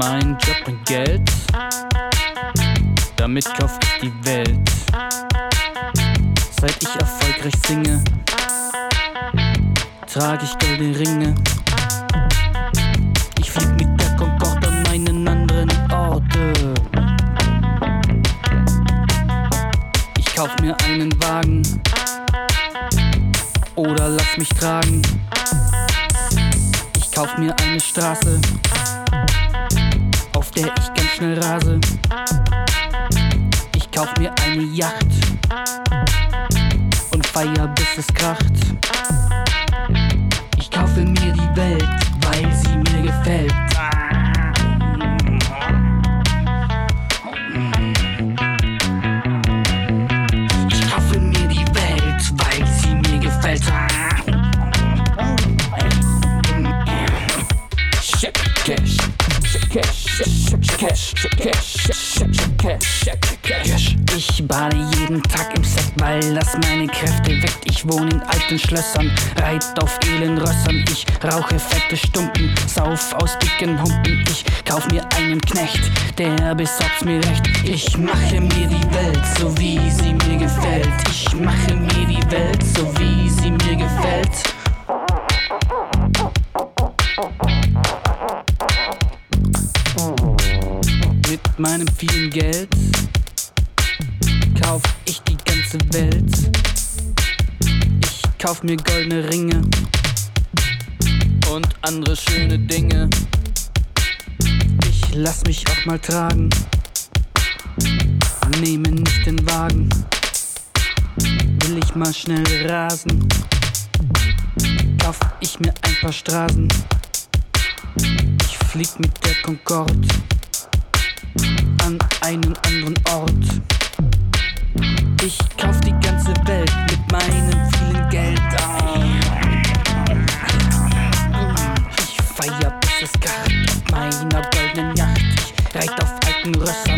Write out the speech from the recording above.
Mein Job bringt Geld, damit kauf ich die Welt. Seit ich erfolgreich singe, trage ich goldene Ringe. Ich flieg mit der Concorde an meinen anderen Orte. Ich kauf mir einen Wagen oder lass mich tragen. Ich kauf mir eine Straße, auf der ich ganz schnell rase. Ich kauf mir eine Yacht und feier bis es kracht. Ich kaufe mir die Welt, weil sie mir gefällt. Ich kaufe mir die Welt, weil sie mir gefällt. Cash, ich bade jeden Tag im Set, weil das meine Kräfte weckt. Ich wohne in alten Schlössern, reit auf edlen Rössern. Ich rauche fette Stumpen, sauf aus dicken Humpen. Ich kauf mir einen Knecht, der besorgt's mir recht. Ich mache mir die Welt, so wie sie mir gefällt. Ich mache mir die Welt, so wie sie mir gefällt. Mit meinem vielen Geld kauf ich die ganze Welt. Ich kauf mir goldene Ringe und andere schöne Dinge. Ich lass mich auch mal tragen, nehme nicht den Wagen. Will ich mal schnell rasen, kauf ich mir ein paar Straßen. Ich flieg mit der Concorde an einen anderen Ort. Ich kauf die ganze Welt mit meinem vielen Geld. Ich feier bis es kracht auf meiner goldenen Yacht. Ich reit auf alten Rössern.